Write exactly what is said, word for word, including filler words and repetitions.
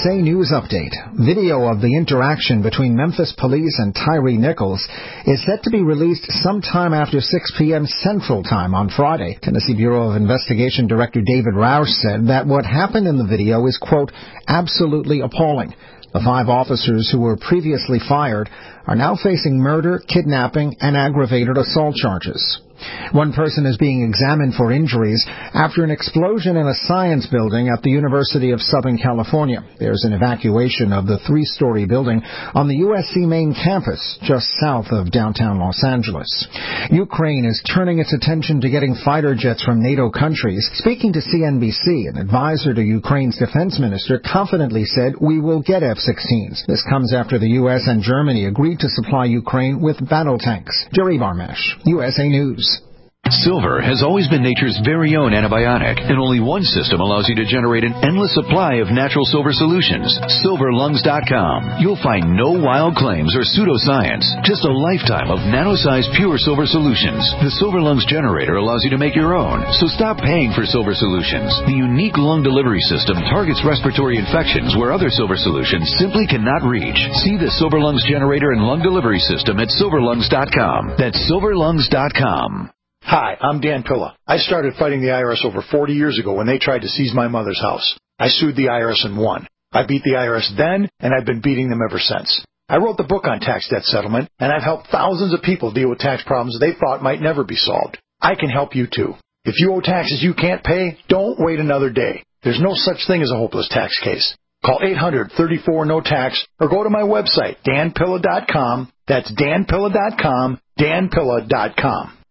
A News Update. Video of the interaction between Memphis police and Tyree Nichols is set to be released sometime after six p.m. Central Time on Friday. Tennessee Bureau of Investigation Director David Roush said that what happened in the video is, quote, absolutely appalling. The five officers who were previously fired are now facing murder, kidnapping, and aggravated assault charges. One person is being examined for injuries after an explosion in a science building at the University of Southern California. There's an evacuation of the three-story building on the U S C main campus just south of downtown Los Angeles. Ukraine is turning its attention to getting fighter jets from NATO countries. Speaking to C N B C, an advisor to Ukraine's defense minister confidently said, we will get F sixteens. This comes after the U S and Germany agreed to supply Ukraine with battle tanks. Jerry Barmesh, U S A News. Silver has always been nature's very own antibiotic, and only one system allows you to generate an endless supply of natural silver solutions. silver lungs dot com. You'll find no wild claims or pseudoscience, just a lifetime of nano-sized pure silver solutions. The Silver Lungs generator allows you to make your own, so stop paying for silver solutions. The unique lung delivery system targets respiratory infections where other silver solutions simply cannot reach. See the Silver Lungs generator and lung delivery system at silver lungs dot com. That's silver lungs dot com. Hi, I'm Dan Pilla. I started fighting the I R S over forty years ago when they tried to seize my mother's house. I sued the I R S and won. I beat the I R S then, and I've been beating them ever since. I wrote the book on tax debt settlement, and I've helped thousands of people deal with tax problems they thought might never be solved. I can help you too. If you owe taxes you can't pay, don't wait another day. There's no such thing as a hopeless tax case. Call eight hundred, thirty-four, no tax or go to my website, dan pilla dot com. That's dan pilla dot com, dan pilla dot com.